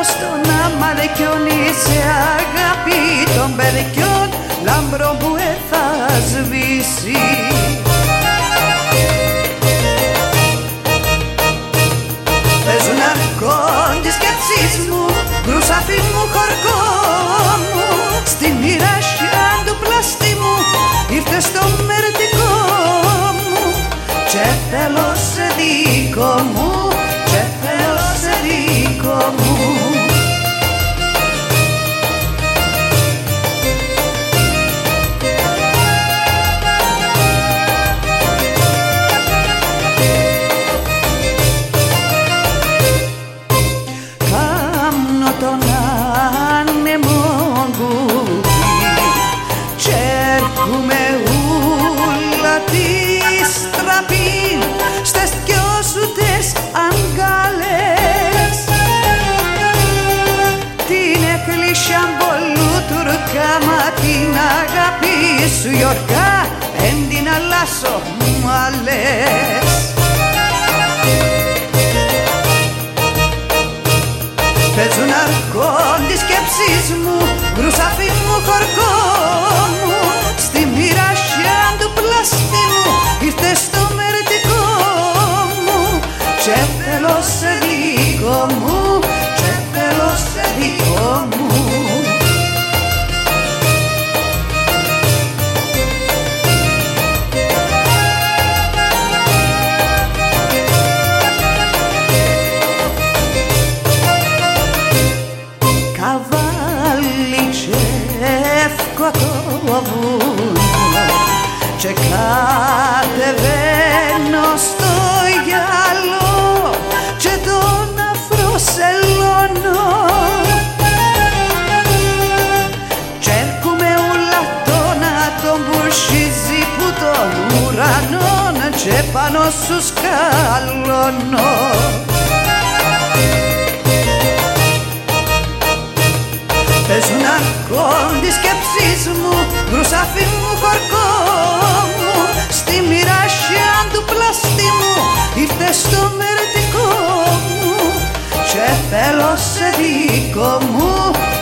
φως των αμαλεκιών σε αγάπη των περικιών, λάμπρο που θα σβήσει. Παίζουν αρκών τις σκέψεις μου, γκρουσάφι μου, χορκό μου, στη μοιρασιά του πλαστή μου ήρθε στο μερτικό μου και θέλω σε δικό μου, και θέλω σε δικό μου. Κάμνω τον άνεμο κουπί κι έρχομαι ούλα τη στραπή στες δυο σου τες αγκάλες, την εκκλησιά πολλού τουρκά, μα την αγάπη σου Γιώργα εν την αλλάσω μάλες. Παίζουν αρκών τις σκέψεις μου, γκρουσάφι μου, χορκό μου, στη μοιρασιά του πλαστή μου ήρθε στο μερτικό μου και θέλω σε δικό μου, και θέλω σε δικό μου. Καβάλι και εύκο το βουνό και κατεβαίνω στο γυαλό και τον αφροσελώνω κι έρχομαι ούλα τον άτομ που σχίζει που τον ουρανό και πάνω σου σκαλώνω. Παίζουν αρκών τις σκέψεις μου, γκρουσάφι μου, χορκό μου, στη μοιρασιά του πλαστή μου ήρθε στο μερτικό μου και θέλω σε δικό μου,